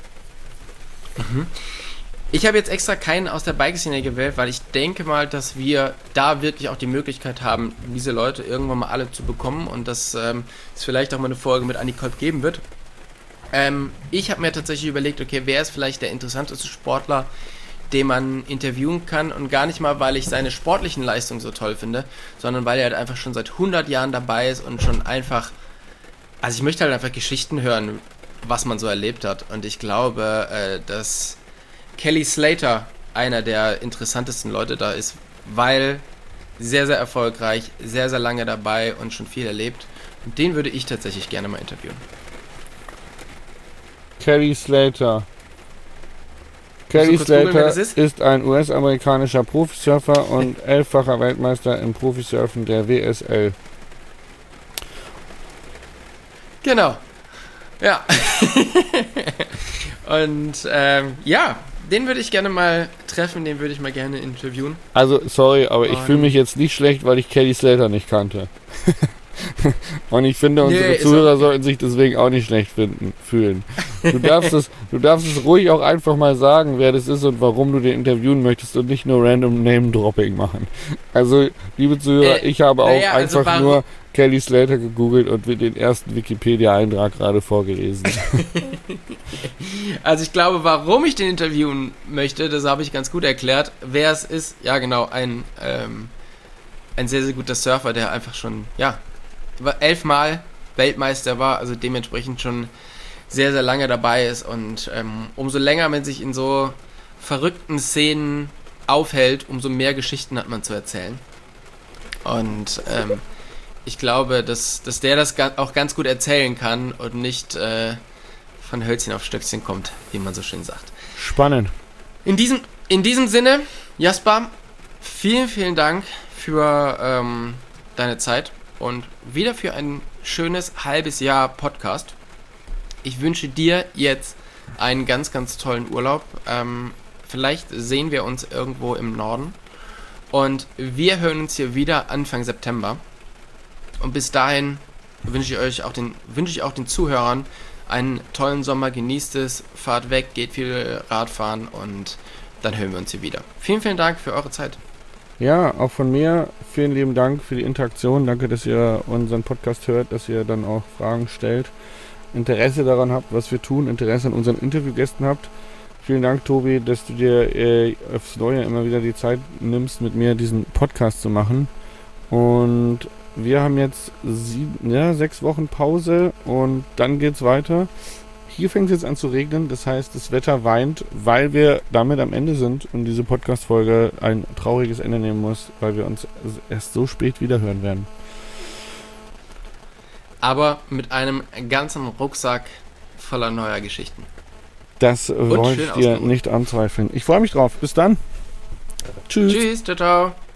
Ich habe jetzt extra keinen aus der Bike-Szene gewählt, weil ich denke mal, dass wir da wirklich auch die Möglichkeit haben, diese Leute irgendwann mal alle zu bekommen und dass es vielleicht auch mal eine Folge mit Andy Kolb geben wird. Ich habe mir tatsächlich überlegt, okay, wer ist vielleicht der interessanteste Sportler, den man interviewen kann und gar nicht mal, weil ich seine sportlichen Leistungen so toll finde, sondern weil er halt einfach schon seit 100 Jahren dabei ist und schon einfach, also ich möchte halt einfach Geschichten hören, was man so erlebt hat und ich glaube, dass Kelly Slater einer der interessantesten Leute da ist, weil sehr, sehr erfolgreich, sehr, sehr lange dabei und schon viel erlebt und den würde ich tatsächlich gerne mal interviewen. Kelly Slater. Kelly Slater ist ein US-amerikanischer Profisurfer und 11-facher Weltmeister im Profisurfen der WSL. Genau. Ja. Und ja, den würde ich gerne mal treffen, den würde ich mal gerne interviewen. Also, sorry, aber ich fühle mich jetzt nicht schlecht, weil ich Kelly Slater nicht kannte. Und ich finde, unsere Zuhörer sollten sich deswegen auch nicht schlecht fühlen. Du darfst es ruhig auch einfach mal sagen, wer das ist und warum du den interviewen möchtest und nicht nur random Name-Dropping machen. Also, liebe Zuhörer, ich habe auch einfach nur Kelly Slater gegoogelt und den ersten Wikipedia-Eintrag gerade vorgelesen. Also ich glaube, warum ich den interviewen möchte, das habe ich ganz gut erklärt. Wer es ist, ja genau, ein sehr, sehr guter Surfer, der einfach schon, 11-mal Weltmeister war, also dementsprechend schon sehr, sehr lange dabei ist und umso länger man sich in so verrückten Szenen aufhält, umso mehr Geschichten hat man zu erzählen. Und ich glaube, dass der das auch ganz gut erzählen kann und nicht von Hölzchen auf Stöckchen kommt, wie man so schön sagt. Spannend. In diesem Sinne, Jasper, vielen, vielen Dank für deine Zeit und wieder für ein schönes halbes Jahr Podcast. Ich wünsche dir jetzt einen ganz, ganz tollen Urlaub. Vielleicht sehen wir uns irgendwo im Norden. Und wir hören uns hier wieder Anfang September. Und bis dahin wünsche ich auch den Zuhörern einen tollen Sommer. Genießt es, fahrt weg, geht viel Radfahren und dann hören wir uns hier wieder. Vielen, vielen Dank für eure Zeit. Ja, auch von mir vielen lieben Dank für die Interaktion. Danke, dass ihr unseren Podcast hört, dass ihr dann auch Fragen stellt, Interesse daran habt, was wir tun, Interesse an unseren Interviewgästen habt. Vielen Dank, Tobi, dass du dir aufs Neue immer wieder die Zeit nimmst, mit mir diesen Podcast zu machen. Und wir haben jetzt 6 Wochen Pause und dann geht's weiter. Hier fängt es jetzt an zu regnen, das heißt, das Wetter weint, weil wir damit am Ende sind und diese Podcast-Folge ein trauriges Ende nehmen muss, weil wir uns erst so spät wiederhören werden. Aber mit einem ganzen Rucksack voller neuer Geschichten. Das wollte ich dir nicht anzweifeln. Ich freue mich drauf. Bis dann. Tschüss. Tschüss, ciao, ciao.